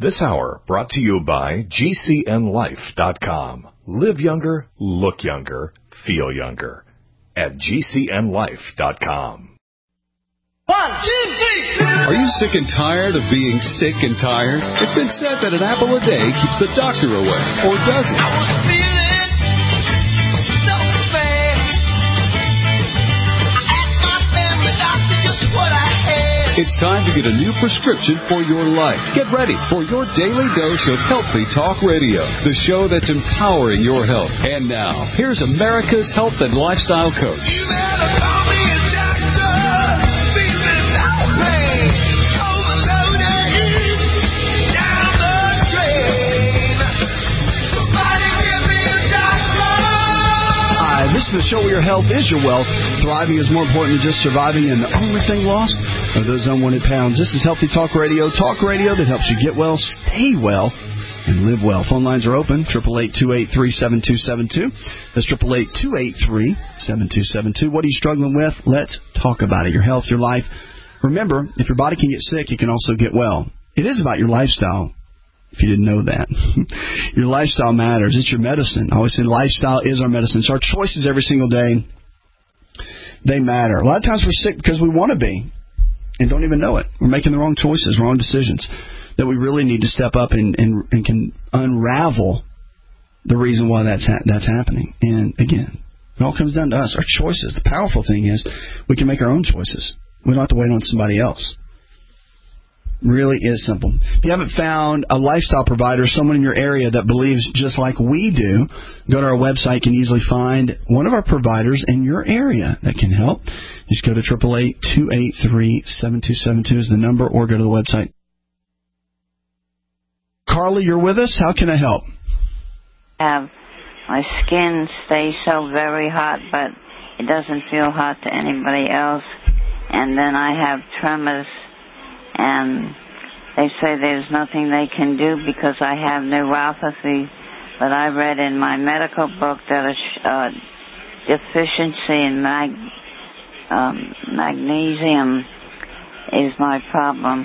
This hour brought to you by GCNLife.com. Live younger, look younger, feel younger. At GCNLife.com. 1, 2, 3. Are you sick and tired of being sick and tired? It's been said that an apple a day keeps the doctor away. Or does it? I was feeling so bad. I asked my family doctor just what I had. It's time to get a new prescription for your life. Get ready for your daily dose of Healthy Talk Radio, the show that's empowering your health. And now, here's America's health and lifestyle coach. You better call me a doctor. Feeling no pain. Overloaded. Down the drain. Somebody give me a doctor. Hi, this is the show where your health is your wealth. Thriving is more important than just surviving, and the only thing lost are those unwanted pounds. This is Healthy Talk Radio that helps you get well, stay well, and live well. Phone lines are open, 888-283-7272. That's 888-283-7272. What are you struggling with? Let's talk about it. Your health, your life. Remember, if your body can get sick, it can also get well. It is about your lifestyle, if you didn't know that. Your lifestyle matters. It's your medicine. I always say lifestyle is our medicine. So our choices every single day, they matter. A lot of times we're sick because we want to be and don't even know it. We're making the wrong choices, wrong decisions, that we really need to step up and can unravel the reason why that's happening. And again, it all comes down to us, our choices. The powerful thing is we can make our own choices. We don't have to wait on somebody else. Really is simple. If you haven't found a lifestyle provider, someone in your area that believes just like we do, go to our website. You can easily find one of our providers in your area that can help. Just go to 888-283-7272 is the number, or go to the website. Carly, you're with us. How can I help? My skin stays so very hot, but it doesn't feel hot to anybody else. And then I have tremors. And they say there's nothing they can do because I have neuropathy. But I read in my medical book that a deficiency in magnesium is my problem.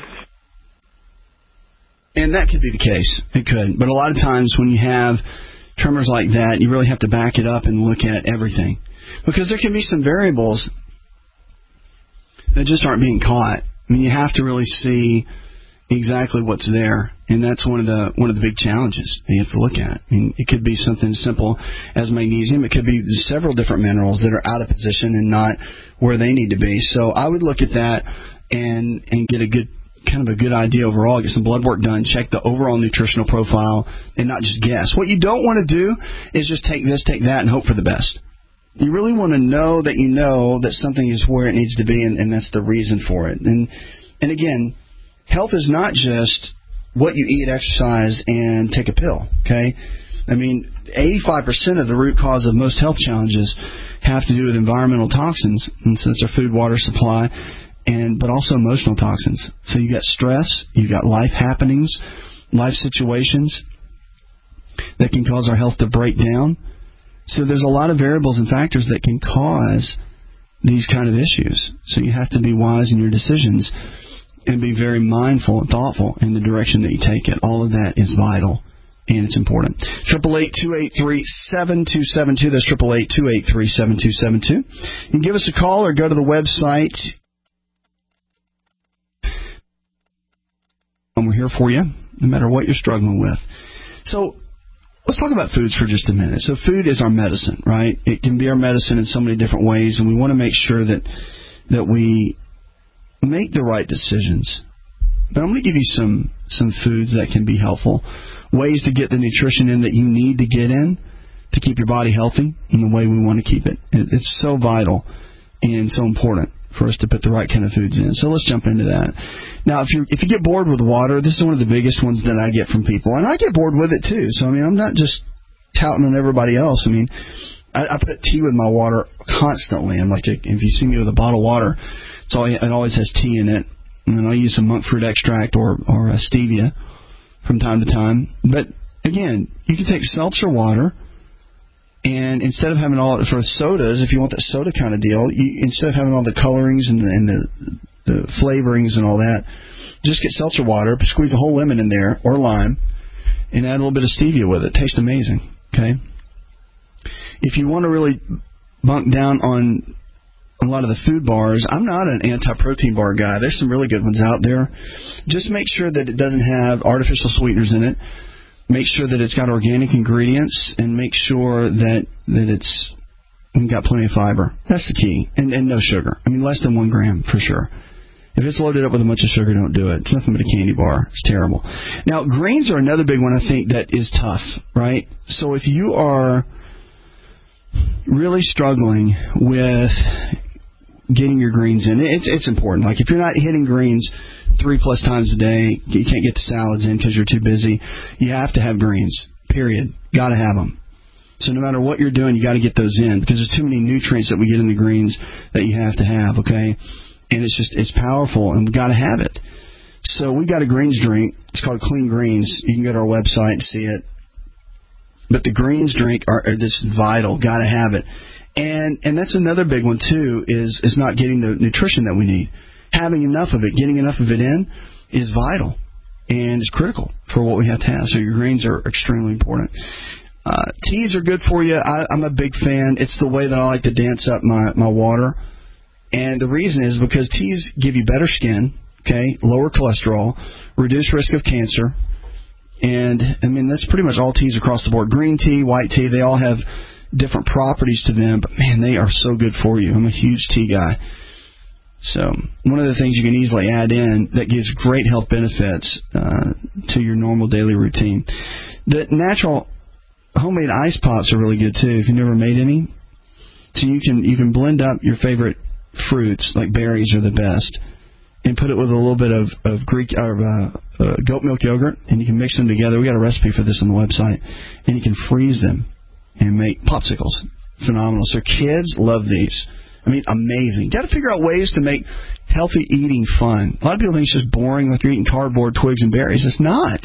And that could be the case. It could. But a lot of times when you have tremors like that, you really have to back it up and look at everything. Because there can be some variables that just aren't being caught. I mean, you have to really see exactly what's there, and that's one of the big challenges that you have to look at. I mean, it could be something as simple as magnesium. It could be several different minerals that are out of position and not where they need to be. So I would look at that and get a good idea overall. Get some blood work done. Check the overall nutritional profile, and not just guess. What you don't want to do is just take this, take that, and hope for the best. You really want to know that something is where it needs to be, and that's the reason for it. And again, health is not just what you eat, exercise, and take a pill, okay? I mean, 85% of the root cause of most health challenges have to do with environmental toxins, and so it's our food, water supply, but also emotional toxins. So you got stress, you got life happenings, life situations that can cause our health to break down. So there's a lot of variables and factors that can cause these kind of issues. So you have to be wise in your decisions and be very mindful and thoughtful in the direction that you take it. All of that is vital, and it's important. 888-283-7272. That's 888-283-7272. You can give us a call or go to the website. And we're here for you, no matter what you're struggling with. So let's talk about foods for just a minute. So food is our medicine, right? It can be our medicine in so many different ways, and we want to make sure that we make the right decisions. But I'm going to give you some foods that can be helpful, ways to get the nutrition in that you need to get in to keep your body healthy in the way we want to keep it. It's so vital and so important for us to put the right kind of foods in. So let's jump into that. Now, if you get bored with water, this is one of the biggest ones that I get from people, and I get bored with it too. So I mean, I'm not just touting on everybody else. I mean, I put tea with my water constantly. I'm like, if you see me with a bottle of water, it always has tea in it, and then I'll use some monk fruit extract or stevia from time to time. But again, you can take seltzer water. And instead of having all for sodas, if you want that soda kind of deal, instead of having all the colorings and the flavorings and all that, Just get seltzer water, squeeze a whole lemon in there, or lime, and add a little bit of stevia with it. Tastes amazing, okay? If you want to really bunk down on a lot of the food bars, I'm not an anti-protein bar guy. There's some really good ones out there. Just make sure that it doesn't have artificial sweeteners in it. Make sure that it's got organic ingredients, and make sure that it's got plenty of fiber. That's the key. And no sugar. I mean, less than 1 gram for sure. If it's loaded up with a bunch of sugar, don't do it. It's nothing but a candy bar. It's terrible. Now, greens are another big one, I think, that is tough, right? So if you are really struggling with getting your greens in, it's important. Like, if you're not hitting greens 3+ times a day, you can't get the salads in because you're too busy, you have to have greens, period. Got to have them. So no matter what you're doing, you got to get those in, because there's too many nutrients that we get in the greens that you have to have, okay? And it's powerful, and we've got to have it. So we've got a greens drink. It's called Clean Greens. You can go to our website and see it. But the greens drink are this vital. Got to have it. And that's another big one, too, is not getting the nutrition that we need. Having enough of it, getting enough of it in, is vital. And it's critical for what we have to have. So your greens are extremely important. Teas are good for you. I'm a big fan. It's the way that I like to dance up my water. And the reason is because teas give you better skin, okay, lower cholesterol, reduced risk of cancer. And, I mean, that's pretty much all teas across the board. Green tea, white tea, they all have different properties to them. But, man, they are so good for you. I'm a huge tea guy. So one of the things you can easily add in that gives great health benefits to your normal daily routine. The natural homemade ice pops are really good, too, if you've never made any. So you can blend up your favorite fruits, like berries are the best, and put it with a little bit of Greek or goat milk yogurt, and you can mix them together. We got a recipe for this on the website, and you can freeze them and make popsicles. Phenomenal. So kids love these. I mean, amazing. Got to figure out ways to make healthy eating fun. A lot of people think it's just boring, like you're eating cardboard, twigs, and berries. It's not.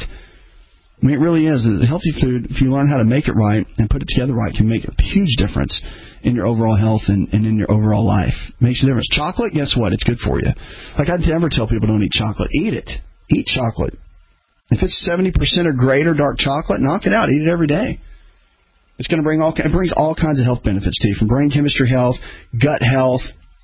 I mean, it really is. The healthy food, if you learn how to make it right and put it together right, can make a huge difference in your overall health and in your overall life. Makes a difference. Chocolate, guess what? It's good for you. Like, I'd never tell people don't eat chocolate. Eat it. Eat chocolate. If it's 70% or greater dark chocolate, knock it out. Eat it every day. It's going to bring it brings all kinds of health benefits to you, from brain chemistry health, gut health,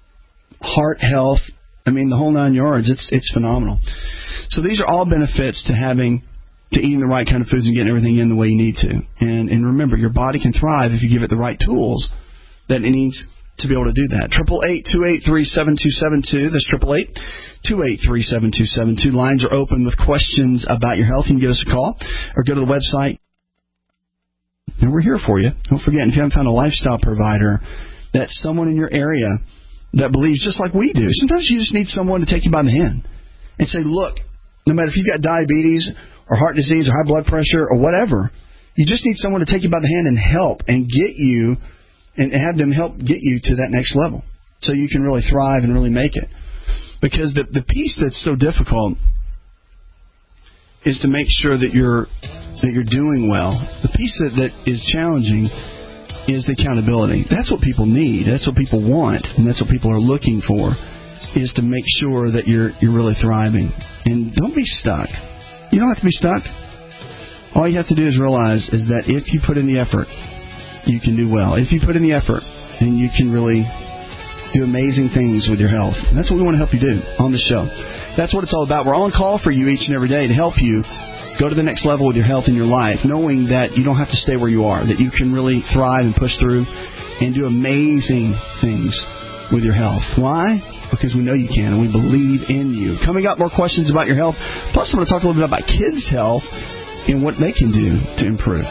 heart health. I mean, the whole 9 yards. It's phenomenal. So these are all benefits to eating the right kind of foods and getting everything in the way you need to. And remember, your body can thrive if you give it the right tools that it needs to be able to do that. 888-283-7272. That's 888-283-7272. Lines are open with questions about your health. You can give us a call or go to the website. And we're here for you. Don't forget, if you haven't found a lifestyle provider, that's someone in your area that believes just like we do. Sometimes you just need someone to take you by the hand and say, look, no matter if you've got diabetes or heart disease or high blood pressure or whatever, you just need someone to take you by the hand and help and get you and have them help get you to that next level so you can really thrive and really make it. Because the piece that's so difficult is to make sure that you're doing well. The piece that is challenging is the accountability. That's what people need. That's what people want, and that's what people are looking for, is to make sure that you're really thriving. And don't be stuck. You don't have to be stuck. All you have to do is realize is that if you put in the effort, you can do well. If you put in the effort, then you can really do amazing things with your health. And that's what we want to help you do on the show. That's what it's all about. We're on call for you each and every day to help you go to the next level with your health and your life, knowing that you don't have to stay where you are, that you can really thrive and push through and do amazing things with your health. Why? Because we know you can, and we believe in you. Coming up, more questions about your health. Plus, I'm going to talk a little bit about kids' health and what they can do to improve.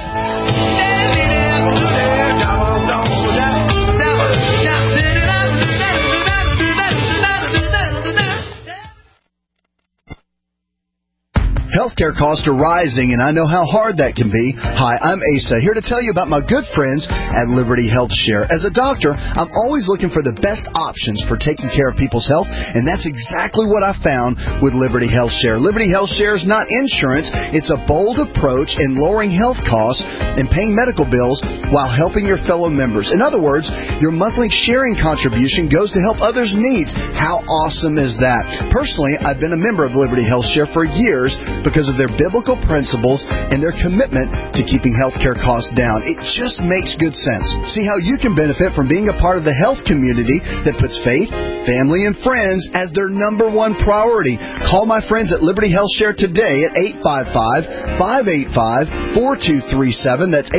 Healthcare costs are rising, and I know how hard that can be. Hi, I'm Asa, here to tell you about my good friends at Liberty Health Share. As a doctor, I'm always looking for the best options for taking care of people's health, and that's exactly what I found with Liberty Health Share. Liberty Health Share is not insurance. It's a bold approach in lowering health costs and paying medical bills while helping your fellow members. In other words, your monthly sharing contribution goes to help others' needs. How awesome is that? Personally, I've been a member of Liberty Health Share for years because of their biblical principles and their commitment to keeping healthcare costs down. It just makes good sense. See how you can benefit from being a part of the health community that puts faith, family, and friends as their number one priority. Call my friends at Liberty Health Share today at 855-585-4237. That's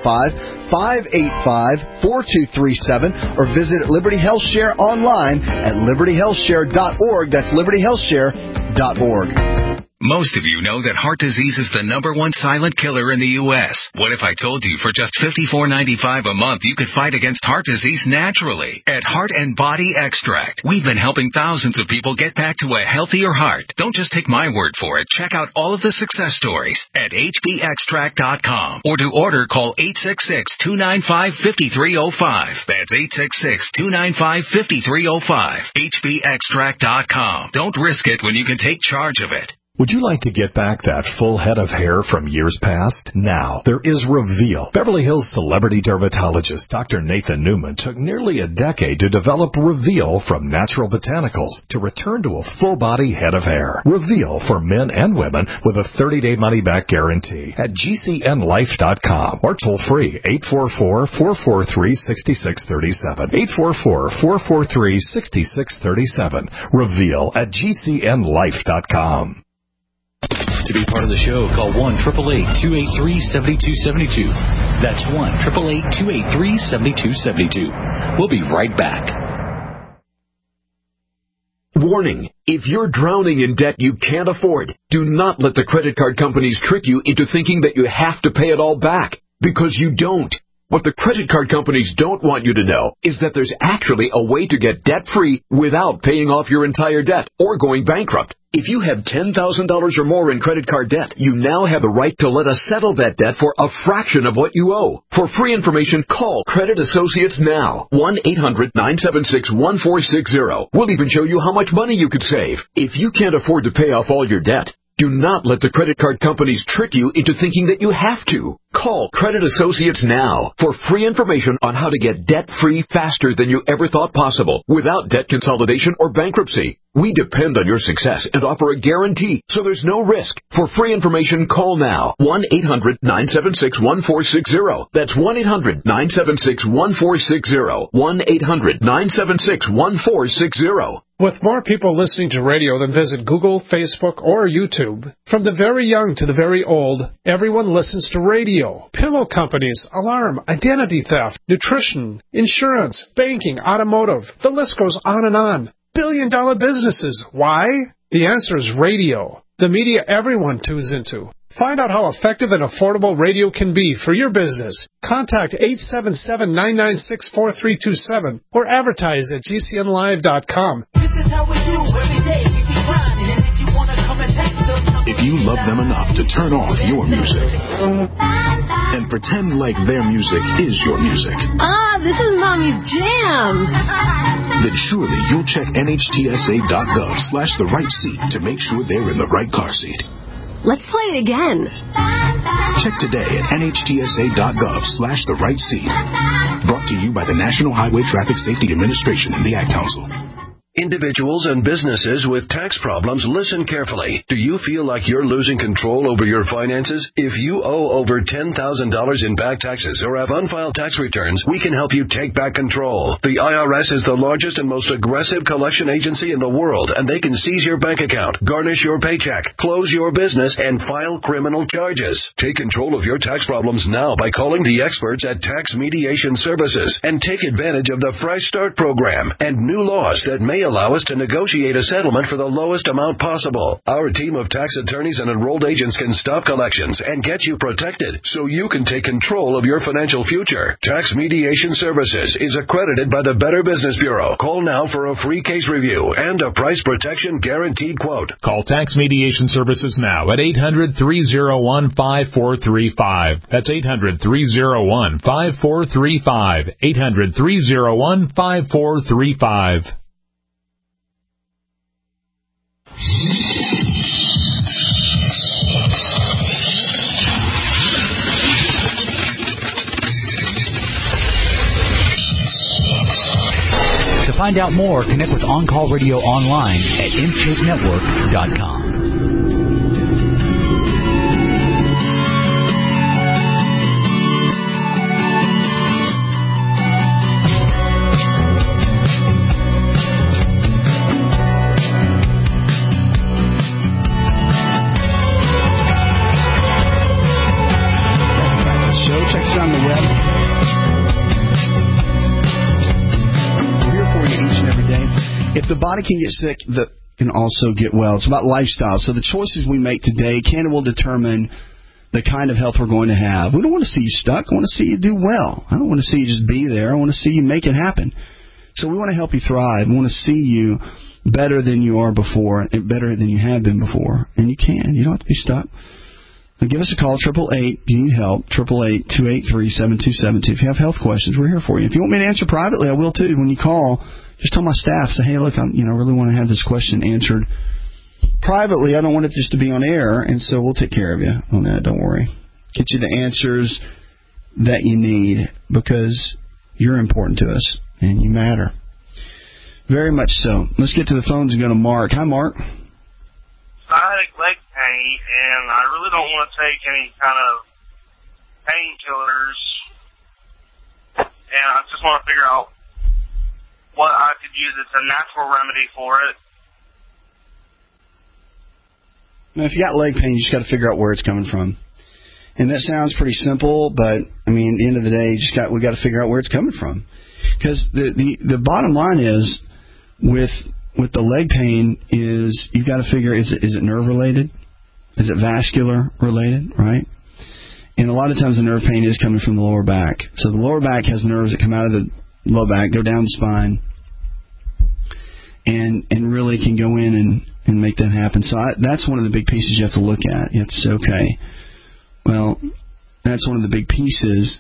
855-585-4237, or visit Liberty Health Share online at libertyhealthshare.org. That's libertyhealthshare.org. Most of you know that heart disease is the number one silent killer in the U.S. What if I told you for just $54.95 a month you could fight against heart disease naturally? At Heart and Body Extract, we've been helping thousands of people get back to a healthier heart. Don't just take my word for it. Check out all of the success stories at hbextract.com, or to order, call 866-295-5305. That's 866-295-5305. hbextract.com. Don't risk it when you can take charge of it. Would you like to get back that full head of hair from years past? Now, there is Reveal. Beverly Hills celebrity dermatologist Dr. Nathan Newman took nearly a decade to develop Reveal from natural botanicals to return to a full-body head of hair. Reveal for men and women with a 30-day money-back guarantee at GCNlife.com or toll-free 844-443-6637. 844-443-6637. Reveal at GCNlife.com. To be part of the show, call 1-888-283-7272. That's 1-888-283-7272. We'll be right back. Warning, if you're drowning in debt you can't afford, do not let the credit card companies trick you into thinking that you have to pay it all back, because you don't. What the credit card companies don't want you to know is that there's actually a way to get debt-free without paying off your entire debt or going bankrupt. If you have $10,000 or more in credit card debt, you now have the right to let us settle that debt for a fraction of what you owe. For free information, call Credit Associates now. 1-800-976-1460. We'll even show you how much money you could save. If you can't afford to pay off all your debt, do not let the credit card companies trick you into thinking that you have to. Call Credit Associates now for free information on how to get debt-free faster than you ever thought possible without debt consolidation or bankruptcy. We depend on your success and offer a guarantee, so there's no risk. For free information, call now. 1-800-976-1460. That's 1-800-976-1460. 1-800-976-1460. With more people listening to radio than visit Google, Facebook, or YouTube, from the very young to the very old, everyone listens to radio. Pillow companies, alarm, identity theft, nutrition, insurance, banking, automotive. The list goes on and on. Billion-dollar businesses. Why? The answer is radio. The media everyone tunes into. Find out how effective and affordable radio can be for your business. Contact 877-996-4327 or advertise at GCNlive.com. This is how we do every day. We be grinding, and if you want to come and text us, if you love them enough to turn off your music and pretend like their music is your music. This is Mommy's jam. Then surely you'll check NHTSA.gov/the right seat to make sure they're in the right car seat. Let's play it again. Check today at NHTSA.gov/the right seat. Brought to you by the National Highway Traffic Safety Administration and the Ad Council. Individuals and businesses with tax problems, listen carefully. Do you feel like you're losing control over your finances? If you owe over $10,000 in back taxes or have unfiled tax returns, we can help you take back control. The IRS is the largest and most aggressive collection agency in the world, and they can seize your bank account, garnish your paycheck, close your business, and file criminal charges. Take control of your tax problems now by calling the experts at Tax Mediation Services and take advantage of the Fresh Start program and new laws that may may allow us to negotiate a settlement for the lowest amount possible. Our team of tax attorneys and enrolled agents can stop collections and get you protected so you can take control of your financial future. Tax Mediation Services is accredited by the Better Business Bureau. Call now for a free case review and a price protection guaranteed quote. Call Tax Mediation Services now at 800-301-5435. That's 800-301-5435. 800-301-5435. To find out more, connect with On Call Radio online at InShapeNetwork.com. The body can get sick, that can also get well. It's about lifestyle. So the choices we make today will determine the kind of health we're going to have. We don't want to see you stuck. I want to see you do well. I don't want to see you just be there. I want to see you make it happen. So we want to help you thrive. We want to see you better than you are before, and better than you have been before. And you can. You don't have to be stuck. Now give us a call, 888, you need help, 888-283-7272. If you have health questions, we're here for you. If you want me to answer privately, I will too. When you call, just tell my staff, say, hey, look, I really want to have this question answered privately. I don't want it just to be on air, and so we'll take care of you on that. Don't worry. Get you the answers that you need because you're important to us and you matter. Very much so. Let's get to the phones and go to Mark. Hi, Mark. I had leg pain, and I really don't want to take any kind of painkillers, and I just want to figure out what I could use as a natural remedy for it. Now, if you got leg pain, you just got to figure out where it's coming from. And that sounds pretty simple, but I mean, at the end of the day, we got to figure out where it's coming from. Because the bottom line is, with the leg pain, is you've got to figure, is it nerve related? Is it vascular related? Right? And a lot of times the nerve pain is coming from the lower back. So the lower back has nerves that come out of the low back, go down the spine, and really can go in and make that happen. So that's one of the big pieces you have to look at. You have to say, okay, well, that's one of the big pieces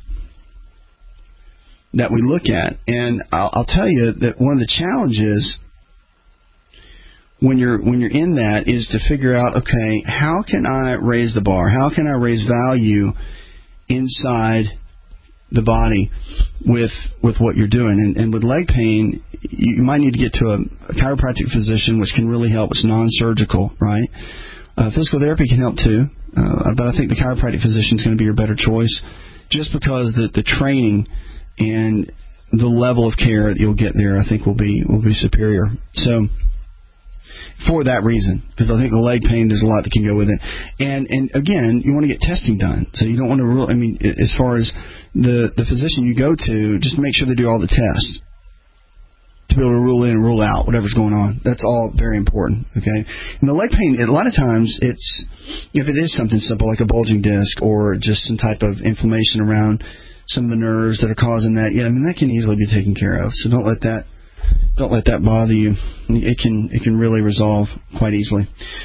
that we look at. And I'll tell you that one of the challenges when you're in that is to figure out, okay, how can I raise the bar? How can I raise value inside the body with what you're doing? And with leg pain, you might need to get to a chiropractic physician, which can really help. It's non-surgical, right? Physical therapy can help too, but I think the chiropractic physician is going to be your better choice, just because the training and the level of care that you'll get there, I think, will be superior. So, for that reason, because I think the leg pain, there's a lot that can go with it. And again, you want to get testing done. So you don't want to rule. I mean, as far as the physician you go to, just make sure they do all the tests to be able to rule in and rule out whatever's going on. That's all very important. Okay. And the leg pain, a lot of times, if it is something simple like a bulging disc or just some type of inflammation around some of the nerves that are causing that, I mean, that can easily be taken care of. So don't let that bother you. It can really resolve quite easily.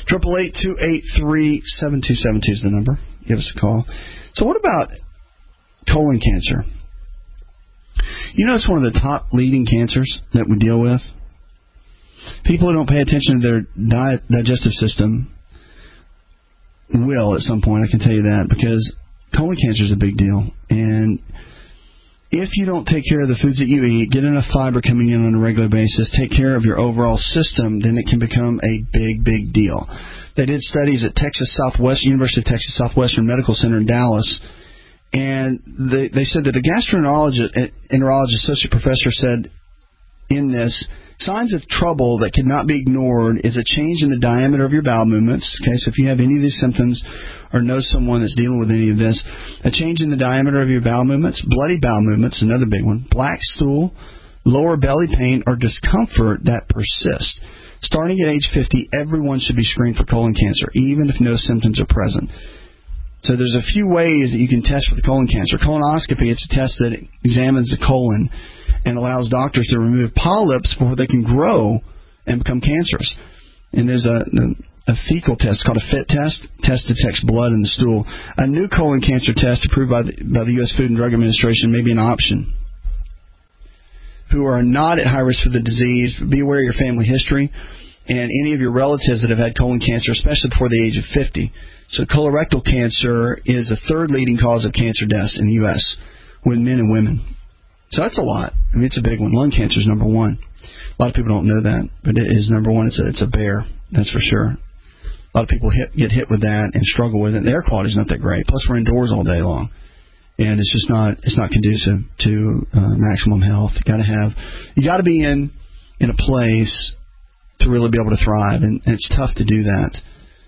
888-283-7272 is the number. Give us a call. So what about colon cancer? You know, it's one of the top leading cancers that we deal with. People who don't pay attention to their digestive system will at some point, I can tell you that, because colon cancer is a big deal. And if you don't take care of the foods that you eat, get enough fiber coming in on a regular basis, take care of your overall system, then it can become a big, big deal. They did studies at University of Texas Southwestern Medical Center in Dallas, and they said that a gastroenterologist, associate professor, said in this, signs of trouble that cannot be ignored is a change in the diameter of your bowel movements. Okay, so if you have any of these symptoms or know someone that's dealing with any of this, a change in the diameter of your bowel movements, bloody bowel movements, another big one, black stool, lower belly pain, or discomfort that persists. Starting at age 50, everyone should be screened for colon cancer, even if no symptoms are present. So there's a few ways that you can test for the colon cancer. Colonoscopy, it's a test that examines the colon and allows doctors to remove polyps before they can grow and become cancerous. And there's a fecal test called a FIT test. Test detects blood in the stool. A new colon cancer test approved by the U.S. Food and Drug Administration may be an option. Who are not at high risk for the disease, be aware of your family history and any of your relatives that have had colon cancer, especially before the age of 50. So colorectal cancer is the third leading cause of cancer deaths in the U.S. with men and women. So that's a lot. I mean, it's a big one. Lung cancer is number one. A lot of people don't know that, but it is number one. It's a bear, that's for sure. A lot of people get hit with that and struggle with it. The air quality is not that great. Plus, we're indoors all day long, and it's just not conducive to maximum health. You got to be in a place to really be able to thrive, and it's tough to do that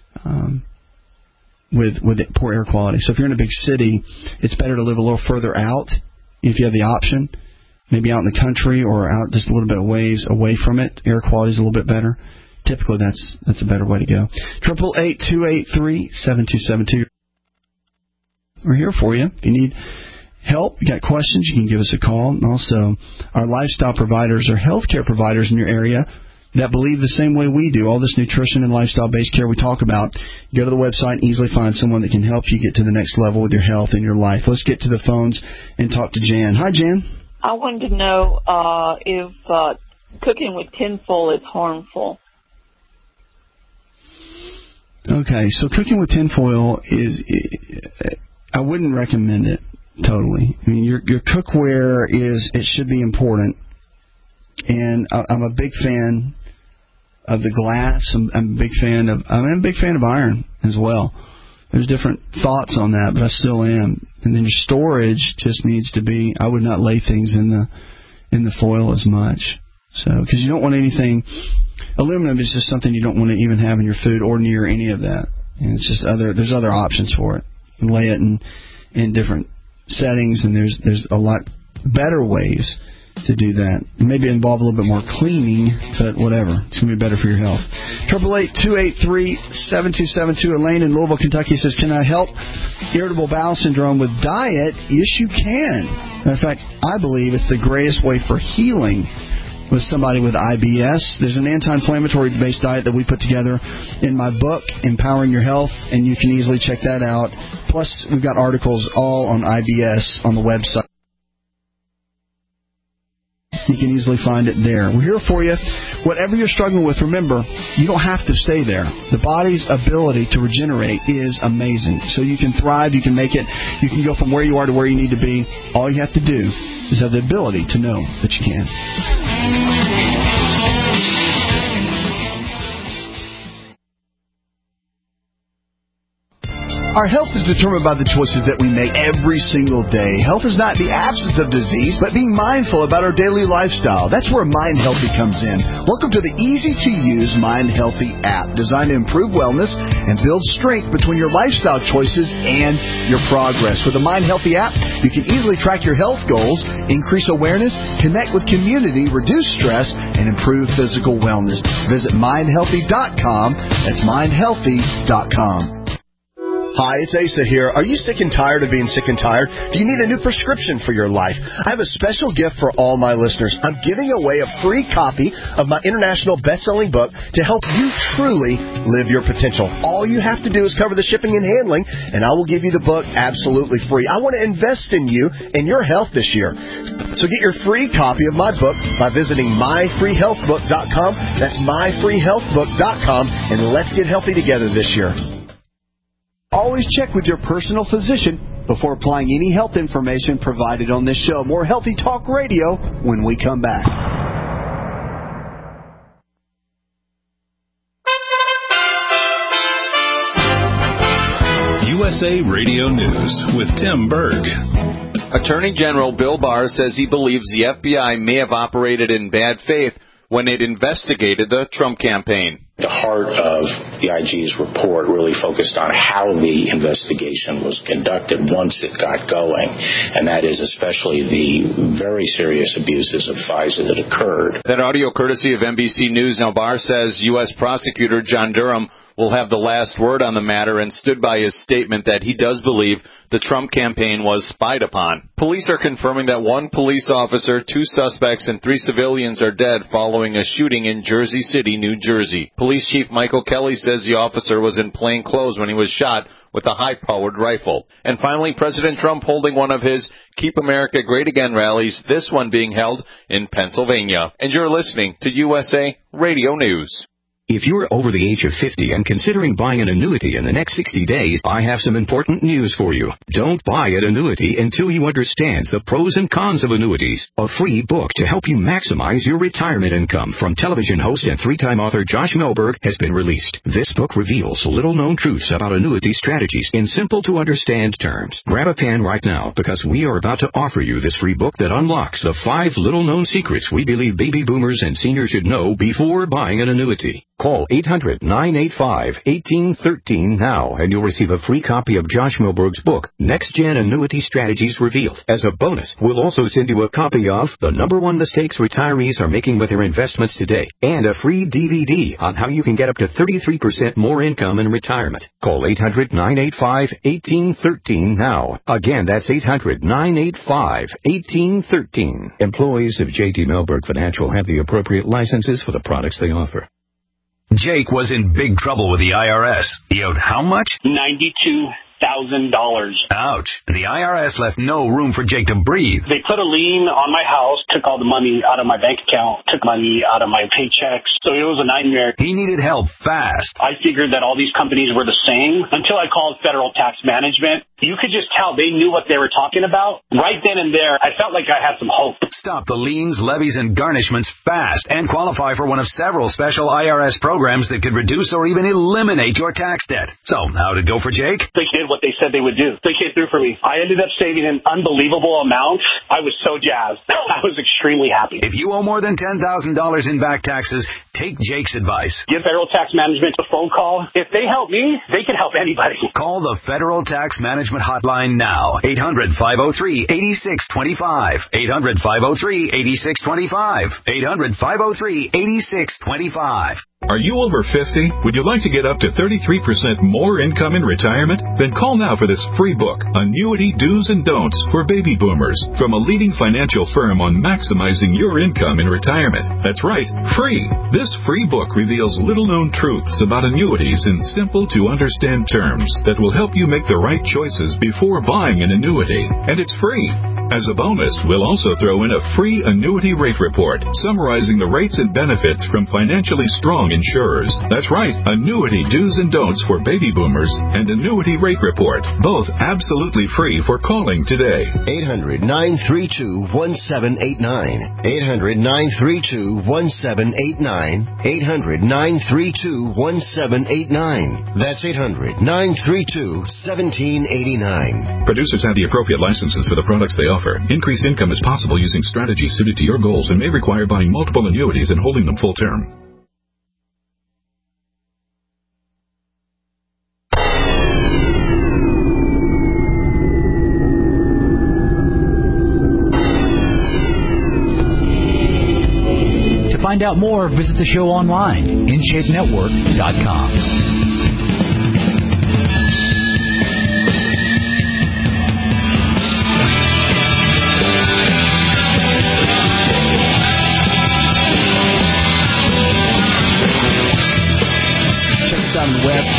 with poor air quality. So if you're in a big city, it's better to live a little further out if you have the option, maybe out in the country or out just a little bit of ways away from it. Air quality is a little bit better. Typically, that's a better way to go. 888-283-7272. We're here for you. If you need help, you got questions, you can give us a call. And also, our lifestyle providers are healthcare providers in your area that believe the same way we do. All this nutrition and lifestyle-based care we talk about, you go to the website and easily find someone that can help you get to the next level with your health and your life. Let's get to the phones and talk to Jan. Hi, Jan. I wanted to know if cooking with tinfoil is harmful. Okay, so cooking with tinfoil I wouldn't recommend it totally. I mean, your cookware it should be important. And I'm a big fan of the glass. I'm a big fan of iron as well. There's different thoughts on that, but I still am. And then your storage just needs to be. I would not lay things in the foil as much. So because you don't want anything. Aluminum is just something you don't want to even have in your food or near any of that. And it's just there's other options for it. You can lay it in different settings, and there's a lot better ways to do that. Maybe involve a little bit more cleaning, but whatever. It's going to be better for your health. 888-283-7272. Elaine in Louisville, Kentucky says, can I help irritable bowel syndrome with diet? Yes, you can. Matter of fact, I believe it's the greatest way for healing with somebody with IBS. There's an anti-inflammatory based diet that we put together in my book, Empowering Your Health, and you can easily check that out. Plus, we've got articles all on IBS on the website. You can easily find it there. We're here for you. Whatever you're struggling with, remember, you don't have to stay there. The body's ability to regenerate is amazing. So you can thrive, you can make it, you can go from where you are to where you need to be. All you have to do is have the ability to know that you can. Our health is determined by the choices that we make every single day. Health is not the absence of disease, but being mindful about our daily lifestyle. That's where Mind Healthy comes in. Welcome to the easy-to-use Mind Healthy app, designed to improve wellness and build strength between your lifestyle choices and your progress. With the Mind Healthy app, you can easily track your health goals, increase awareness, connect with community, reduce stress, and improve physical wellness. Visit mindhealthy.com. That's mindhealthy.com. Hi, it's Asa here. Are you sick and tired of being sick and tired? Do you need a new prescription for your life? I have a special gift for all my listeners. I'm giving away a free copy of my international best-selling book to help you truly live your potential. All you have to do is cover the shipping and handling, and I will give you the book absolutely free. I want to invest in you and your health this year. So get your free copy of my book by visiting myfreehealthbook.com. That's myfreehealthbook.com, and let's get healthy together this year. Always check with your personal physician before applying any health information provided on this show. More Healthy Talk Radio when we come back. USA Radio News with Tim Berg. Attorney General Bill Barr says he believes the FBI may have operated in bad faith when it investigated the Trump campaign. The heart of the IG's report really focused on how the investigation was conducted once it got going, and that is especially the very serious abuses of FISA that occurred. That audio courtesy of NBC News. Now, Barr says U.S. Prosecutor John Durham will have the last word on the matter and stood by his statement that he does believe the Trump campaign was spied upon. Police are confirming that 1 police officer, 2 suspects, and 3 civilians are dead following a shooting in Jersey City, New Jersey. Police Chief Michael Kelly says the officer was in plain clothes when he was shot with a high-powered rifle. And finally, President Trump holding one of his Keep America Great Again rallies, this one being held in Pennsylvania. And you're listening to USA Radio News. If you're over the age of 50 and considering buying an annuity in the next 60 days, I have some important news for you. Don't buy an annuity until you understand the pros and cons of annuities. A free book to help you maximize your retirement income from television host and 3-time author Josh Melberg has been released. This book reveals little-known truths about annuity strategies in simple-to-understand terms. Grab a pen right now because we are about to offer you this free book that unlocks the 5 little-known secrets we believe baby boomers and seniors should know before buying an annuity. Call 800-985-1813 now, and you'll receive a free copy of Josh Melberg's book, Next Gen Annuity Strategies Revealed. As a bonus, we'll also send you a copy of The #1 Mistakes Retirees Are Making with Their Investments Today, and a free DVD on how you can get up to 33% more income in retirement. Call 800-985-1813 now. Again, that's 800-985-1813. Employees of J.D. Melberg Financial have the appropriate licenses for the products they offer. Jake was in big trouble with the IRS. He owed how much? $92,000. Ouch. The IRS left no room for Jake to breathe. They put a lien on my house, took all the money out of my bank account, took money out of my paychecks. So it was a nightmare. He needed help fast. I figured that all these companies were the same until I called Federal Tax Management. You could just tell they knew what they were talking about. Right then and there, I felt like I had some hope. Stop the liens, levies, and garnishments fast and qualify for one of several special IRS programs that could reduce or even eliminate your tax debt. So, how'd it go for Jake? They did what they said they would do. They came through for me. I ended up saving an unbelievable amount. I was so jazzed. I was extremely happy. If you owe more than $10,000 in back taxes, take Jake's advice. Give Federal Tax Management a phone call. If they help me, they can help anybody. Call the Federal Tax Management hotline now. 800-503-8625. 800-503-8625. 800-503-8625. Are you over 50? Would you like to get up to 33% more income in retirement? Then call now for this free book, Annuity Do's and Don'ts for Baby Boomers, from a leading financial firm on maximizing your income in retirement. That's right, free. This free book reveals little-known truths about annuities in simple-to-understand terms that will help you make the right choices before buying an annuity. And it's free. As a bonus, we'll also throw in a free annuity rate report summarizing the rates and benefits from financially strong insurers. That's right, Annuity Do's and Don'ts for Baby Boomers and Annuity Rate Report, both absolutely free for calling today. 800-932-1789. 800-932-1789. 800-932-1789. That's 800-932-1789. Producers have the appropriate licenses for the products they offer. Increased income is possible using strategies suited to your goals and may require buying multiple annuities and holding them full term. To find out more, visit the show online, InShapeNetwork.com. On the web.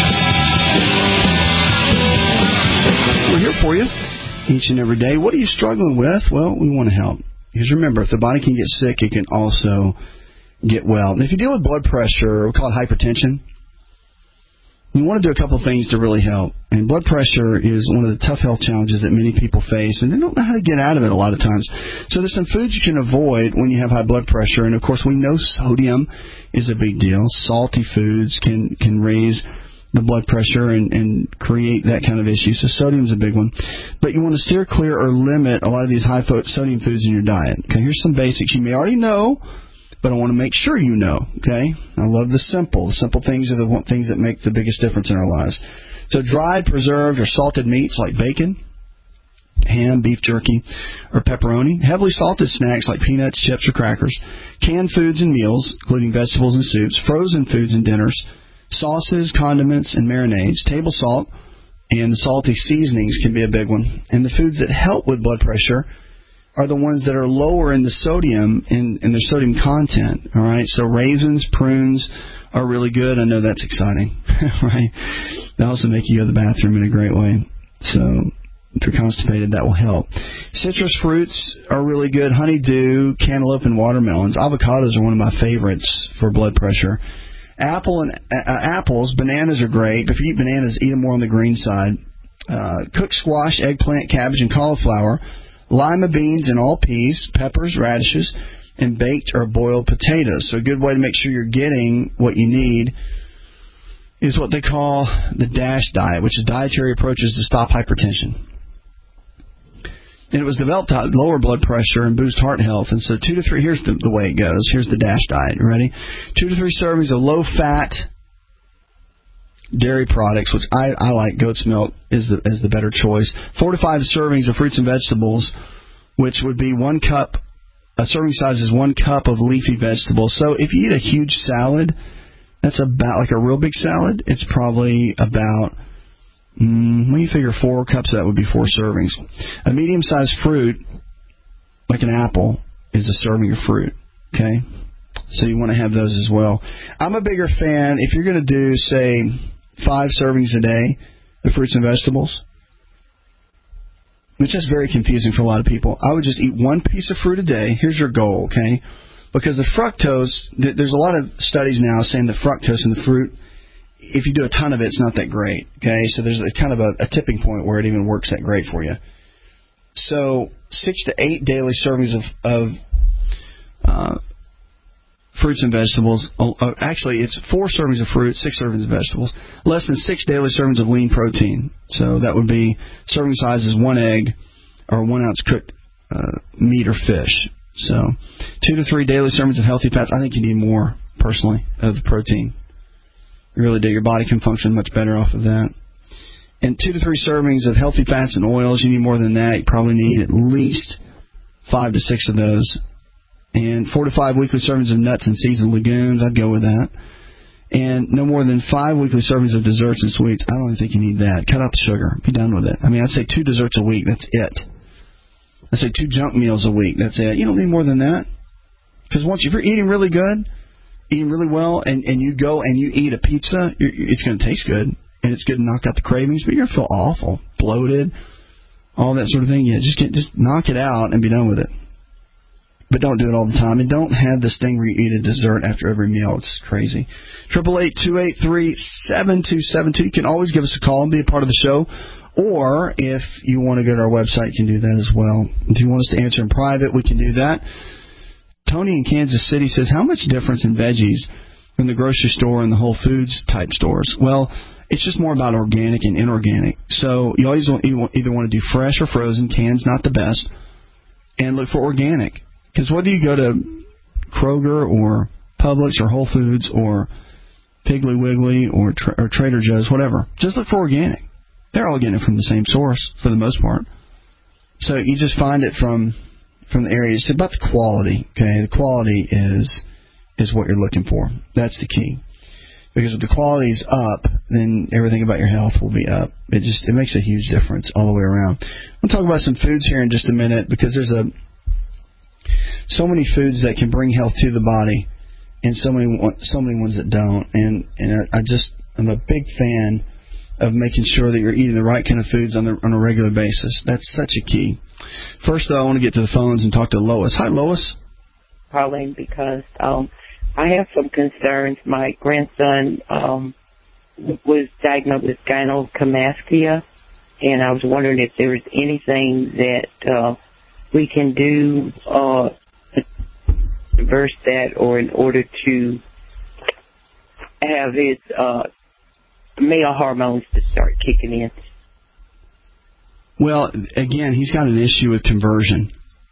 We're here for you each and every day. What are you struggling with? Well, we want to help. Because remember, if the body can get sick, it can also get well. And if you deal with blood pressure, we call it hypertension, you want to do a couple of things to really help. And blood pressure is one of the tough health challenges that many people face, and they don't know how to get out of it a lot of times. So there's some foods you can avoid when you have high blood pressure. And, of course, we know sodium is a big deal. Salty foods can raise the blood pressure and create that kind of issue. So sodium is a big one. But you want to steer clear or limit a lot of these high sodium foods in your diet. Okay, here's some basics you may already know, but I want to make sure you know, okay? I love the simple. The simple things are the things that make the biggest difference in our lives. So dried, preserved, or salted meats like bacon, ham, beef jerky, or pepperoni. Heavily salted snacks like peanuts, chips, or crackers. Canned foods and meals, including vegetables and soups. Frozen foods and dinners. Sauces, condiments, and marinades. Table salt and the salty seasonings can be a big one. And the foods that help with blood pressure are the ones that are lower in the sodium, in their sodium content. All right, so raisins, prunes are really good. I know that's exciting, right? They also make you go to the bathroom in a great way. So if you're constipated, that will help. Citrus fruits are really good. Honeydew, cantaloupe, and watermelons. Avocados are one of my favorites for blood pressure. Apples, bananas are great. But if you eat bananas, eat them more on the green side. Cooked squash, eggplant, cabbage, and cauliflower. Lima beans and all peas, peppers, radishes, and baked or boiled potatoes. So a good way to make sure you're getting what you need is what they call the DASH diet, which is dietary approaches to stop hypertension. And it was developed to lower blood pressure and boost heart health. And so 2 to 3, here's the way it goes. Here's the DASH diet. You ready? 2 to 3 servings of low-fat dairy products, which I like. Goat's milk is the better choice. 4 to 5 servings of fruits and vegetables, which would be 1 cup. A serving size is 1 cup of leafy vegetables. So if you eat a huge salad, that's about like a real big salad. It's probably about, when you figure 4 cups, that would be 4 servings. A medium-sized fruit, like an apple, is a serving of fruit. Okay? So you want to have those as well. I'm a bigger fan, if you're going to do, say, 5 servings a day of fruits and vegetables, it's just very confusing for a lot of people. I would just eat 1 piece of fruit a day. Here's your goal, okay? Because the fructose, there's a lot of studies now saying the fructose in the fruit, if you do a ton of it, it's not that great, okay? So there's kind of a tipping point where it even works that great for you. So 6 to 8 daily servings of fruits and vegetables. Actually, it's 4 servings of fruit, 6 servings of vegetables. Less than 6 daily servings of lean protein. So that would be serving size is 1 egg or 1 ounce cooked meat or fish. So 2 to 3 daily servings of healthy fats. I think you need more, personally, of the protein. You really do. Your body can function much better off of that. And 2 to 3 servings of healthy fats and oils. You need more than that. You probably need at least 5 to 6 of those. And 4 to 5 weekly servings of nuts and seeds and legumes. I'd go with that. And no more than 5 weekly servings of desserts and sweets. I don't even think you need that. Cut out the sugar. Be done with it. I mean, I'd say 2 desserts a week. That's it. I'd say 2 junk meals a week. That's it. You don't need more than that. Because if you're eating really good, eating really well, and you go and you eat a pizza, it's going to taste good. And it's going to knock out the cravings, but you're going to feel awful, bloated, all that sort of thing. Yeah, just knock it out and be done with it. But don't do it all the time. And don't have this thing where you eat a dessert after every meal. It's crazy. 888-283-7272. You can always give us a call and be a part of the show. Or if you want to go to our website, you can do that as well. If you want us to answer in private, we can do that. Tony in Kansas City says, how much difference in veggies from the grocery store and the Whole Foods type stores? Well, it's just more about organic and inorganic. So you always either want to do fresh or frozen. Canned not the best. And look for organic. Because whether you go to Kroger or Publix or Whole Foods or Piggly Wiggly or Trader Joe's, whatever, just look for organic. They're all getting it from the same source for the most part. So you just find it from the area. It's about the quality, okay? The quality is what you're looking for. That's the key. Because if the quality's up, then everything about your health will be up. It makes a huge difference all the way around. We'll talk about some foods here in just a minute because there's so many foods that can bring health to the body, and so many ones that don't. And I'm a big fan of making sure that you're eating the right kind of foods on a regular basis. That's such a key. First, though, I want to get to the phones and talk to Lois. Hi, Lois. Calling because I have some concerns. My grandson was diagnosed with gynecomastia, and I was wondering if there was anything that we can do to reverse that, or in order to have his male hormones to start kicking in. Well, again, he's got an issue with conversion.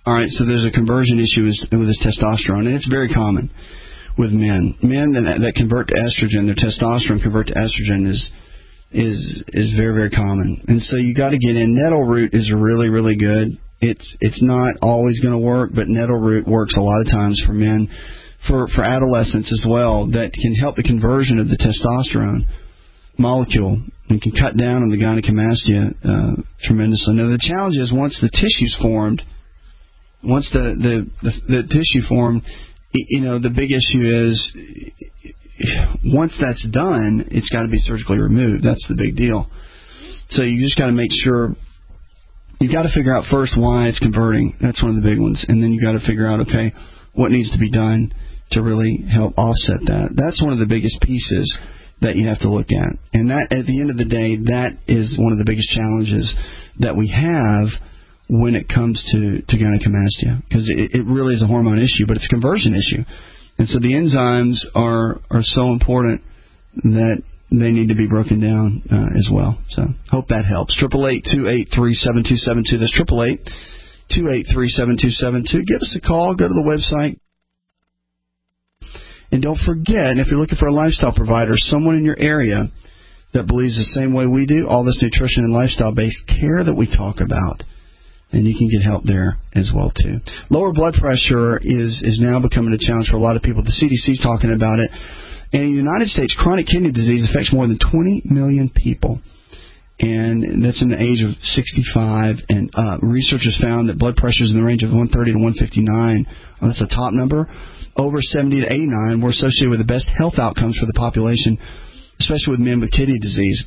All right, so there's a conversion issue with his testosterone, and it's very common with men. Men that convert to estrogen, their testosterone convert to estrogen is very, very common. And so you got to get in. Nettle root is really, really good. It's not always going to work, but nettle root works a lot of times for men, for adolescents as well, that can help the conversion of the testosterone molecule and can cut down on the gynecomastia tremendously. Now, the challenge is once the tissue's formed, once the tissue formed, the big issue is once that's done, it's got to be surgically removed. That's the big deal. So you just got to make sure. You've got to figure out first why it's converting. That's one of the big ones. And then you've got to figure out, okay, what needs to be done to really help offset that. That's one of the biggest pieces that you have to look at. And that, at the end of the day, that is one of the biggest challenges that we have when it comes to gynecomastia. Because it really is a hormone issue, but it's a conversion issue. And so the enzymes are so important that they need to be broken down as well. So hope that helps. 888-283-7272. That's 888-283-7272. Give us a call. Go to the website. And don't forget, if you're looking for a lifestyle provider, someone in your area that believes the same way we do, all this nutrition and lifestyle-based care that we talk about, and you can get help there as well, too. Lower blood pressure is now becoming a challenge for a lot of people. The CDC's talking about it. And in the United States, chronic kidney disease affects more than 20 million people. And that's in the age of 65 and up. Researchers found that blood pressures in the range of 130 to 159, that's a top number, over 70 to 89 were associated with the best health outcomes for the population, especially with men with kidney disease.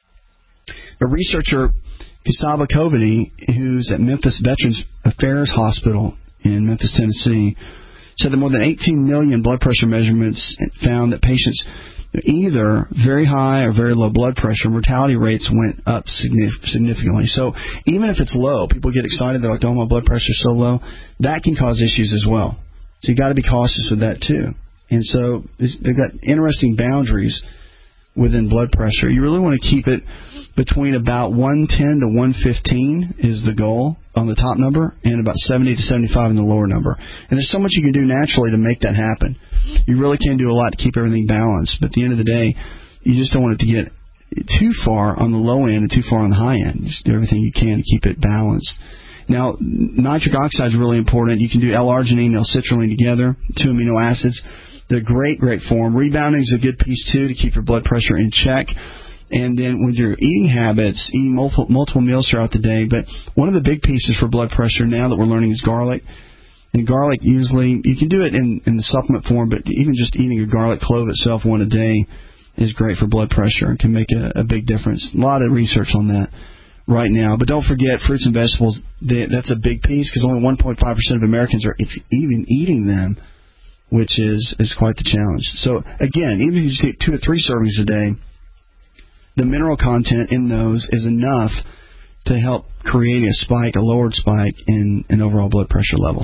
A researcher, Kusaba Kovany, who's at Memphis Veterans Affairs Hospital in Memphis, Tennessee, said that more than 18 million blood pressure measurements found that patients either very high or very low blood pressure, mortality rates went up significantly. So even if it's low, people get excited. They're like, oh, my blood pressure's so low. That can cause issues as well. So you got to be cautious with that too. And so they've got interesting boundaries within blood pressure. You really want to keep it between about 110 to 115 is the goal on the top number, and about 70 to 75 in the lower number. And there's so much you can do naturally to make that happen. You really can do a lot to keep everything balanced, but at the end of the day, you just don't want it to get too far on the low end and too far on the high end. Just do everything you can to keep it balanced. Now, nitric oxide is really important. You can do L-arginine and L-citrulline together, 2 amino acids. They're great form. Rebounding is a good piece, too, to keep your blood pressure in check. And then with your eating habits, eating multiple meals throughout the day. But one of the big pieces for blood pressure now that we're learning is garlic. And garlic usually, you can do it in the supplement form, but even just eating a garlic clove itself one a day is great for blood pressure and can make a big difference. A lot of research on that right now. But don't forget, fruits and vegetables, that's a big piece because only 1.5% of Americans are even eating them, which is quite the challenge. So, again, even if you just eat 2 or 3 servings a day, the mineral content in those is enough to help create a spike, a lowered spike in overall blood pressure levels.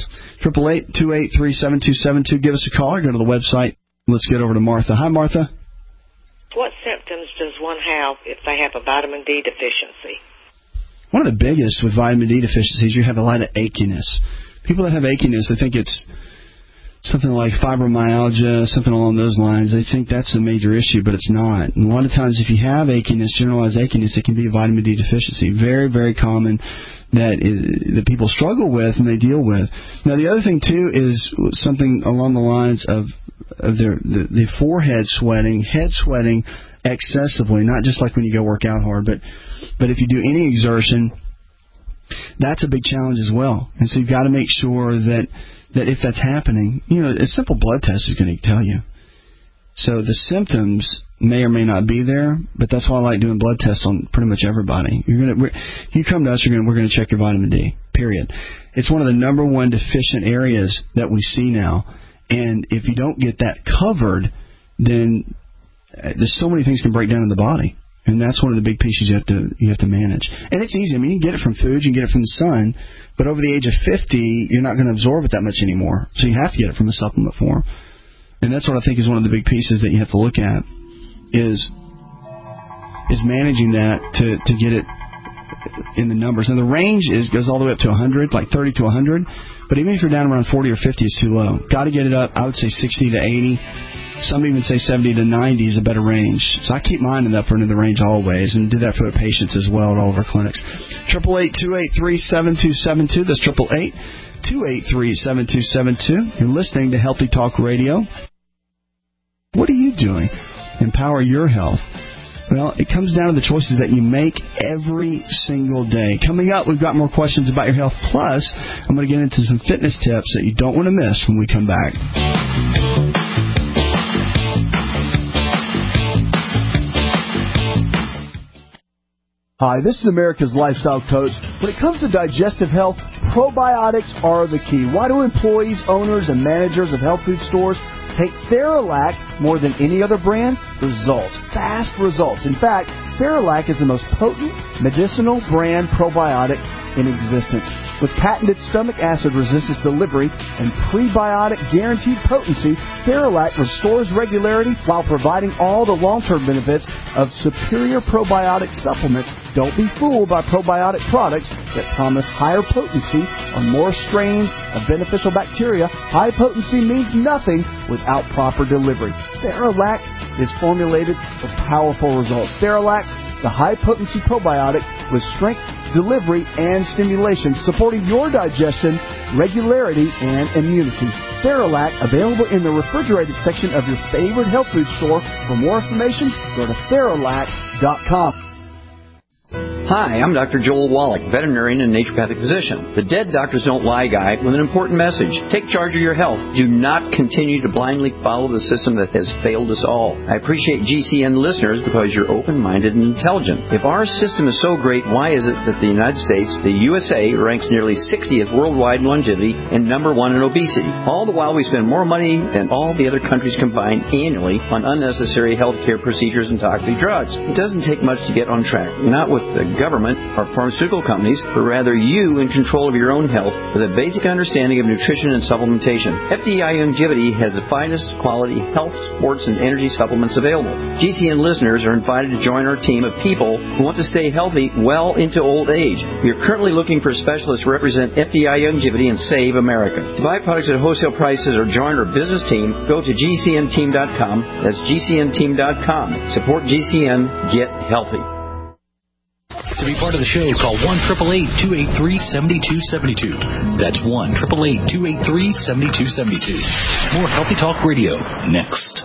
888-283-7272. Give us a call or go to the website. Let's get over to Martha. Hi, Martha. What symptoms does one have if they have a vitamin D deficiency? One of the biggest with vitamin D deficiencies, you have a lot of achiness. People that have achiness, they think it's something like fibromyalgia, something along those lines. They think that's a major issue, but it's not. And a lot of times if you have achiness, generalized achiness, it can be a vitamin D deficiency. Very, very common that people struggle with and they deal with. Now, the other thing, too, is something along the lines of the forehead sweating, head sweating excessively, not just like when you go work out hard, but if you do any exertion, that's a big challenge as well. And so you've got to make sure that if that's happening, a simple blood test is going to tell you. So the symptoms may or may not be there, but that's why I like doing blood tests on pretty much everybody. You come to us, we're going to check your vitamin D, period. It's one of the number one deficient areas that we see now. And if you don't get that covered, then there's so many things can break down in the body. And that's one of the big pieces you have to manage. And it's easy. I mean, you can get it from food, you can get it from the sun, but over the age of 50, you're not going to absorb it that much anymore. So you have to get it from a supplement form. And that's what I think is one of the big pieces that you have to look at is managing that to get it in the numbers. And the range goes all the way up to 100, like 30 to 100. But even if you're down around 40 or 50, it's too low. Got to get it up, I would say 60 to 80. Some even say 70 to 90 is a better range. So I keep mine in the upper end of the range always, and do that for the patients as well at all of our clinics. 888-283-7272. That's 888-283-7272. You're listening to Healthy Talk Radio. What are you doing? Empower your health. Well, it comes down to the choices that you make every single day. Coming up, we've got more questions about your health. Plus, I'm going to get into some fitness tips that you don't want to miss when we come back. Hi, this is America's Lifestyle Coach. When it comes to digestive health, probiotics are the key. Why do employees, owners, and managers of health food stores take Theralac more than any other brand? Results. Fast results. In fact, Theralac is the most potent medicinal brand probiotic in existence. With patented stomach acid resistance delivery and prebiotic guaranteed potency, Theralac restores regularity while providing all the long-term benefits of superior probiotic supplements. Don't be fooled by probiotic products that promise higher potency or more strains of beneficial bacteria. High potency means nothing without proper delivery. Theralac is formulated for powerful results. Theralac, the high-potency probiotic with strength, delivery, and stimulation, supporting your digestion, regularity, and immunity. Theralac, available in the refrigerated section of your favorite health food store. For more information, go to Theralac.com. Hi, I'm Dr. Joel Wallach, veterinarian and naturopathic physician. The Dead Doctors Don't Lie guy with an important message. Take charge of your health. Do not continue to blindly follow the system that has failed us all. I appreciate GCN listeners because you're open-minded and intelligent. If our system is so great, why is it that the United States, the USA, ranks nearly 60th worldwide in longevity and number 1 in obesity? All the while we spend more money than all the other countries combined annually on unnecessary healthcare procedures and toxic drugs. It doesn't take much to get on track. Not with the government or pharmaceutical companies, but rather you in control of your own health with a basic understanding of nutrition and supplementation. FDI Longevity has the finest quality health, sports, and energy supplements available. GCN listeners are invited to join our team of people who want to stay healthy well into old age. We are currently looking for specialists to represent FDI Longevity and Save America. To buy products at wholesale prices or join our business team, go to GCNteam.com. That's GCNteam.com. Support GCN. Get healthy. To be part of the show, call 1-888-283-7272. That's 1-888-283-7272. More Healthy Talk Radio next.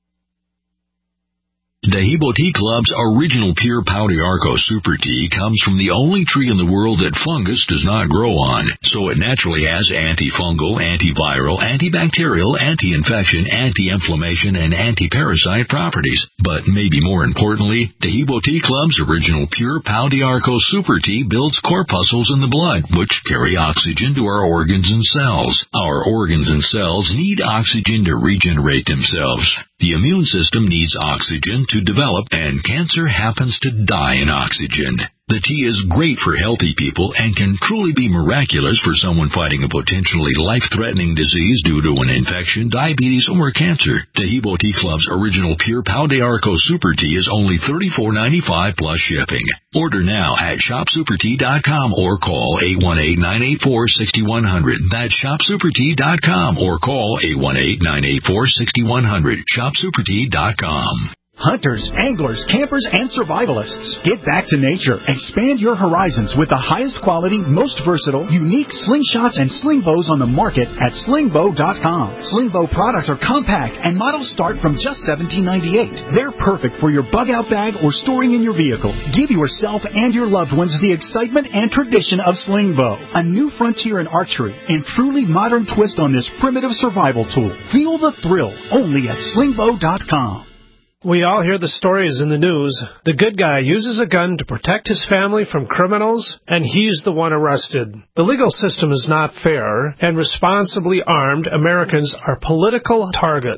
Dehibo Tea Club's original pure Pau d'Arco Super Tea comes from the only tree in the world that fungus does not grow on, so it naturally has antifungal, antiviral, antibacterial, anti-infection, anti-inflammation, and anti-parasite properties. But maybe more importantly, Dehibo Tea Club's original pure Pau d'Arco Super Tea builds corpuscles in the blood, which carry oxygen to our organs and cells. Our organs and cells need oxygen to regenerate themselves. The immune system needs oxygen to develop, and cancer happens to die in oxygen. The tea is great for healthy people and can truly be miraculous for someone fighting a potentially life-threatening disease due to an infection, diabetes, or cancer. Dehibo Tea Club's original pure Pau d'Arco Super Tea is only $34.95 plus shipping. Order now at ShopSuperTea.com or call 818-984-6100. That's ShopSuperTea.com or call 818-984-6100. ShopSuperTea.com. Hunters, anglers, campers, and survivalists. Get back to nature. Expand your horizons with the highest quality, most versatile, unique slingshots and sling bows on the market at slingbow.com. Slingbow products are compact and models start from just $17.98. They're perfect for your bug-out bag or storing in your vehicle. Give yourself and your loved ones the excitement and tradition of Slingbow, a new frontier in archery and truly modern twist on this primitive survival tool. Feel the thrill only at slingbow.com. We all hear the stories in the news. The good guy uses a gun to protect his family from criminals, and he's the one arrested. The legal system is not fair, and responsibly armed Americans are political targets.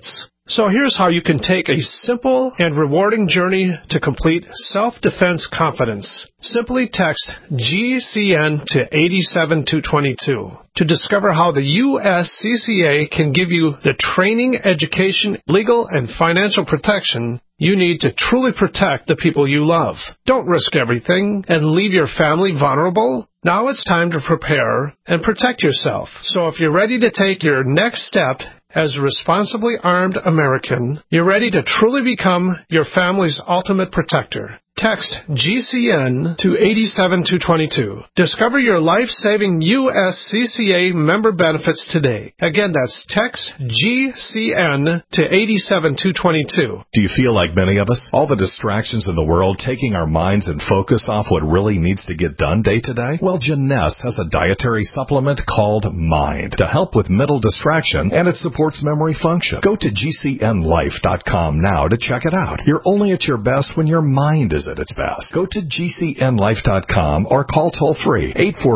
So here's how you can take a simple and rewarding journey to complete self-defense confidence. Simply text GCN to 87222 to discover how the USCCA can give you the training, education, legal, and financial protection you need to truly protect the people you love. Don't risk everything and leave your family vulnerable. Now it's time to prepare and protect yourself. So if you're ready to take your next step as a responsibly armed American, you're ready to truly become your family's ultimate protector. Text GCN to 87222. Discover your life-saving USCCA member benefits today. Again, that's text GCN to 87222. Do you feel like many of us? All the distractions in the world taking our minds and focus off what really needs to get done day to day? Well, Jeunesse has a dietary supplement called Mind to help with mental distraction, and it supports memory function. Go to GCNlife.com now to check it out. You're only at your best when your mind is at its best. Go to GCNlife.com or call toll-free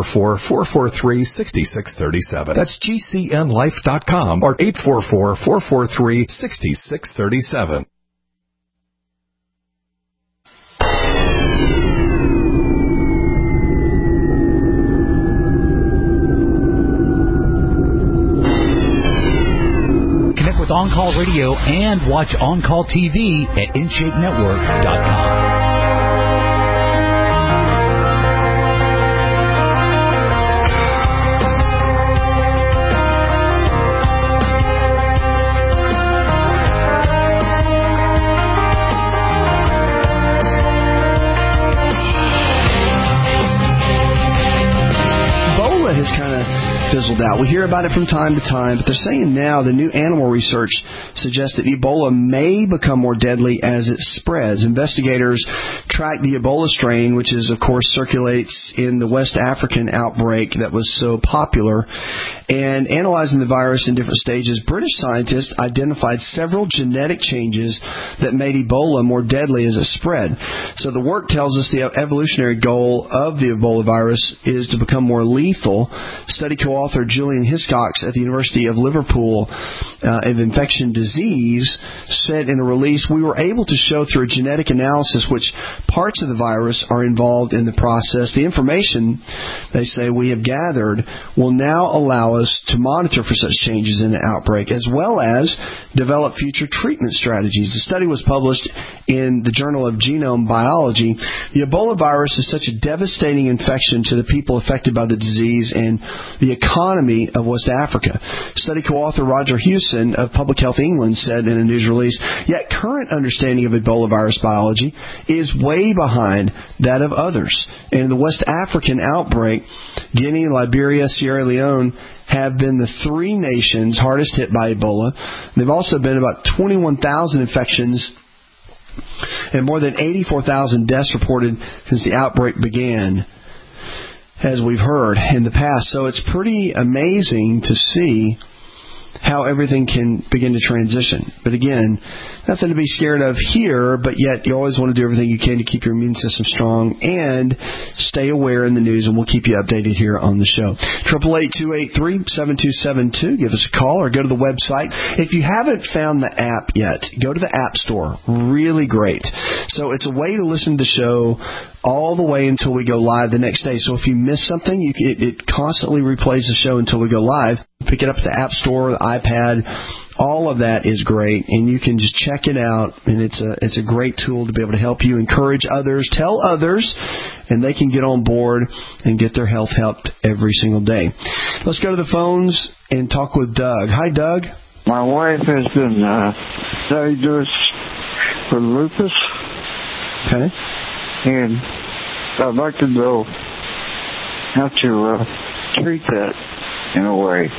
844-443-6637. That's GCNlife.com or 844-443-6637. Connect with On Call Radio and watch On Call TV at InShapeNetwork.com. Has kind of fizzled out. We hear about it from time to time, but they're saying now the new animal research suggests that Ebola may become more deadly as it spreads. Investigators tracked the Ebola strain, which is, of course, circulates in the West African outbreak that was so popular, and analyzing the virus in different stages. British scientists identified several genetic changes that made Ebola more deadly as it spread. So the work tells us the evolutionary goal of the Ebola virus is to become more lethal. Study co-author Julian Hiscox at the University of Liverpool of Infection Disease said in a release, "We were able to show through a genetic analysis which parts of the virus are involved in the process. The information," they say, "we have gathered will now allow us to monitor for such changes in the outbreak as well as develop future treatment strategies." The study was published in the Journal of Genome Biology. The Ebola virus is such a devastating infection to the people affected by the disease and the economy of West Africa. Study co-author Roger Hewson of Public Health England said in a news release, "Yet current understanding of Ebola virus biology is way behind that of others. And in the West African outbreak, Guinea, Liberia, Sierra Leone have been the three nations hardest hit by Ebola. There have also been about 21,000 infections and more than 84,000 deaths reported since the outbreak began, as we've heard in the past." So it's pretty amazing to see how everything can begin to transition. But again, nothing to be scared of here, but yet you always want to do everything you can to keep your immune system strong and stay aware in the news, and we'll keep you updated here on the show. 888-283-7272. Give us a call or go to the website. If you haven't found the app yet, go to the App Store. Really great. So it's a way to listen to the show all the way until we go live the next day. So if you miss something, it constantly replays the show until we go live. Pick it up at the App Store, the iPad. All of that is great, and you can just check it out, and it's a great tool to be able to help you encourage others, tell others, and they can get on board and get their health helped every single day. Let's go to the phones and talk with Doug. Hi, Doug. My wife has been diagnosed with lupus. Okay. And I'd like to know how to treat that in a way.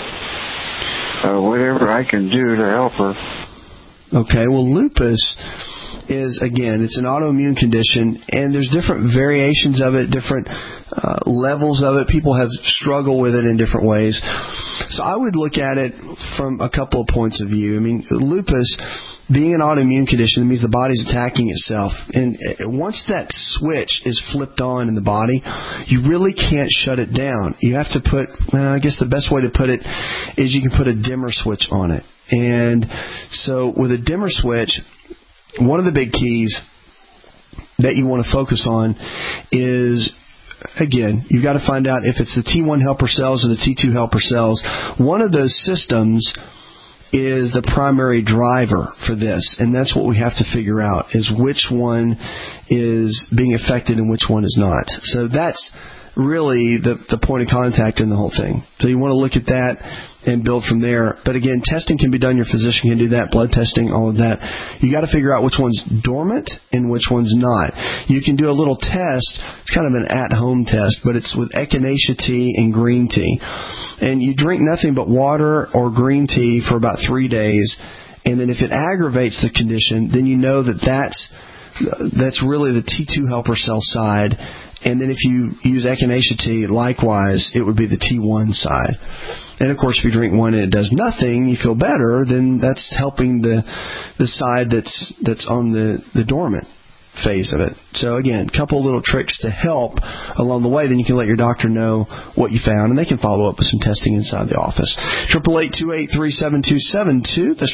Whatever I can do to help her. Okay, well, lupus is, again, it's an autoimmune condition, and there's different variations of it, different levels of it. People have struggled with it in different ways. So I would look at it from a couple of points of view. I mean, lupus, being an autoimmune condition, means the body's attacking itself. And once that switch is flipped on in the body, you really can't shut it down. You have to put, I guess the best way to put it is you can put a dimmer switch on it. And so with a dimmer switch, one of the big keys that you want to focus on is, again, you've got to find out if it's the T1 helper cells or the T2 helper cells. One of those systems is the primary driver for this, and that's what we have to figure out, is which one is being affected and which one is not. So that's really the point of contact in the whole thing. So you want to look at that and build from there. But again, testing can be done. Your physician can do that, blood testing, all of that. You got to figure out which one's dormant and which one's not. You can do a little test. It's kind of an at-home test, but it's with echinacea tea and green tea. And you drink nothing but water or green tea for about 3 days. And then if it aggravates the condition, then you know that that's really the T2 helper cell side. And then if you use echinacea tea, likewise, it would be the T1 side. And, of course, if you drink one and it does nothing, you feel better, then that's helping the side that's on the dormant phase of it. So, again, a couple little tricks to help along the way. Then you can let your doctor know what you found, and they can follow up with some testing inside the office. 888-283-7272. That's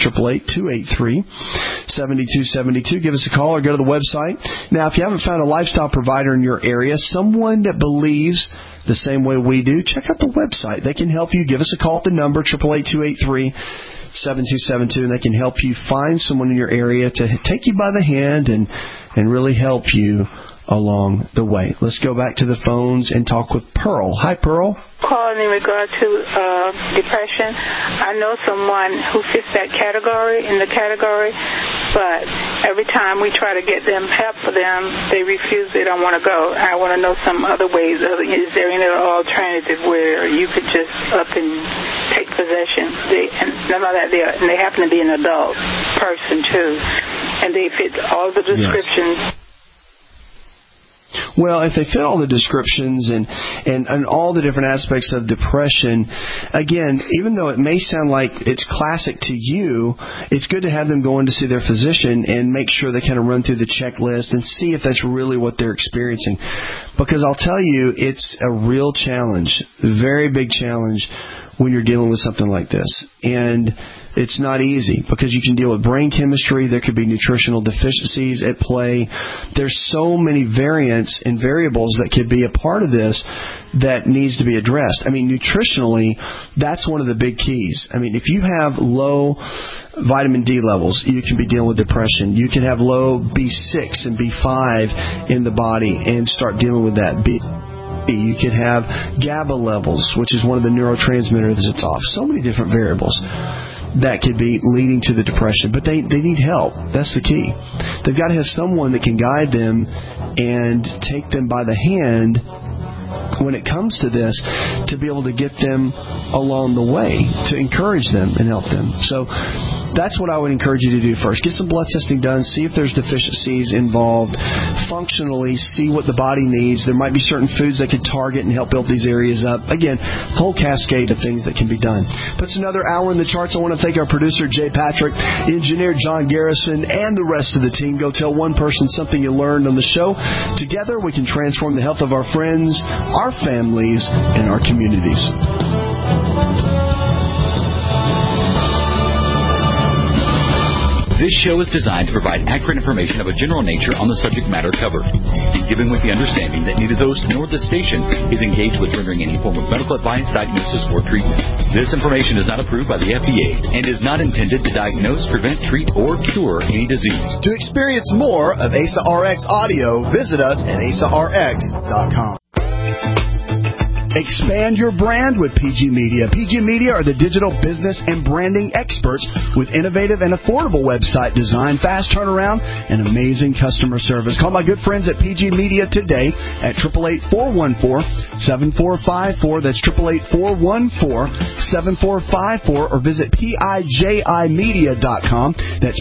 888-283-7272. Give us a call or go to the website. Now, if you haven't found a lifestyle provider in your area, someone that believes the same way we do, check out the website. They can help you. Give us a call at the number, 888-283-7272, and they can help you find someone in your area to take you by the hand and really help you along the way. Let's go back to the phones and talk with Pearl. Hi, Pearl. Calling in regard to depression. I know someone who fits that category, but every time we try to get them help for them, they refuse. They don't want to go. I want to know some other ways. Is there any other alternative where you could just up and take possession? None of that. They happen to be an adult person too, and they fit all the descriptions. Yes. Well, if they fit all the descriptions and all the different aspects of depression, again, even though it may sound like it's classic to you, it's good to have them go in to see their physician and make sure they kind of run through the checklist and see if that's really what they're experiencing. Because I'll tell you, it's a real challenge, a very big challenge when you're dealing with something like this. And it's not easy because you can deal with brain chemistry. There could be nutritional deficiencies at play. There's so many variants and variables that could be a part of this that needs to be addressed. I mean, nutritionally, that's one of the big keys. I mean, if you have low vitamin D levels, you can be dealing with depression. You can have low B6 and B5 in the body and start dealing with that. You could have GABA levels, which is one of the neurotransmitters that's off. So many different variables that could be leading to the depression. But they need help. That's the key. They've got to have someone that can guide them and take them by the hand when it comes to this, to be able to get them along the way, to encourage them and help them. So that's what I would encourage you to do first. Get some blood testing done. See if there's deficiencies involved. Functionally, see what the body needs. There might be certain foods that could target and help build these areas up. Again, whole cascade of things that can be done. But it's another hour in the charts. I want to thank our producer, Jay Patrick, engineer John Garrison, and the rest of the team. Go tell one person something you learned on the show. Together, we can transform the health of our friends, our families, and our communities. This show is designed to provide accurate information of a general nature on the subject matter covered, given with the understanding that neither the host nor the station is engaged with rendering any form of medical advice, diagnosis, or treatment. This information is not approved by the FDA and is not intended to diagnose, prevent, treat, or cure any disease. To experience more of ASA RX audio, visit us at asarx.com. Expand your brand with PG Media. PG Media are the digital business and branding experts with innovative and affordable website design, fast turnaround, and amazing customer service. Call my good friends at PG Media today at 888-414-7454. That's 888-414-7454, or visit PIJImedia.com. That's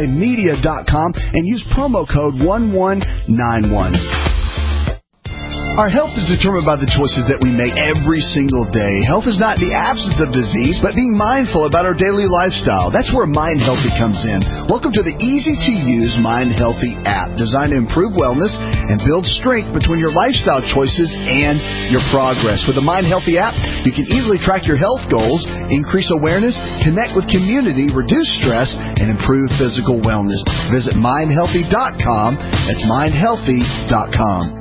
PIJImedia.com, and use promo code 1191. Our health is determined by the choices that we make every single day. Health is not the absence of disease, but being mindful about our daily lifestyle. That's where Mind Healthy comes in. Welcome to the easy-to-use Mind Healthy app, designed to improve wellness and build strength between your lifestyle choices and your progress. With the Mind Healthy app, you can easily track your health goals, increase awareness, connect with community, reduce stress, and improve physical wellness. Visit mindhealthy.com. That's mindhealthy.com.